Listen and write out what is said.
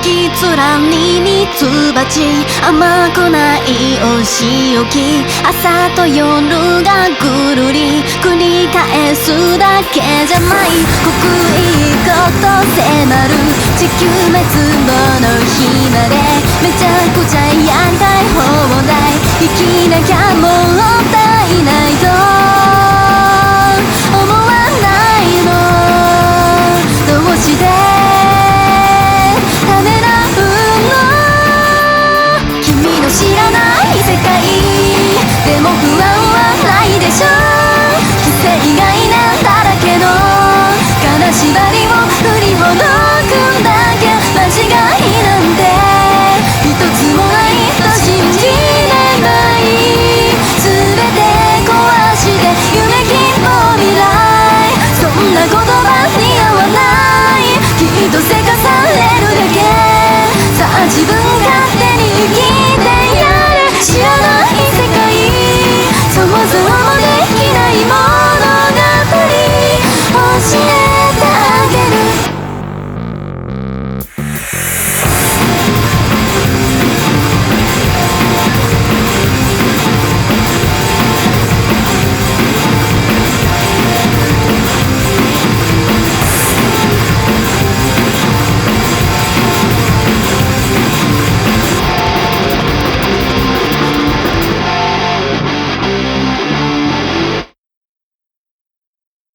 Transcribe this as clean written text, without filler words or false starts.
き面にミツバチ、甘くないお仕置き、朝と夜がぐるり繰り返すだけじゃない。刻一刻と迫る地球滅亡の日まで、めちゃくちゃやりたい放題、生きなきゃもったいないと思わないの？どうしてためらうの？君の知らない世界でも不安はないでしょ。犠牲がいなだらけの金縛りを振りほどくんだけ、間違いなんて一つもないと信じればいい。全て壊して夢希望未来、そんな言葉似合わない。きっとせかされるだけさあ自分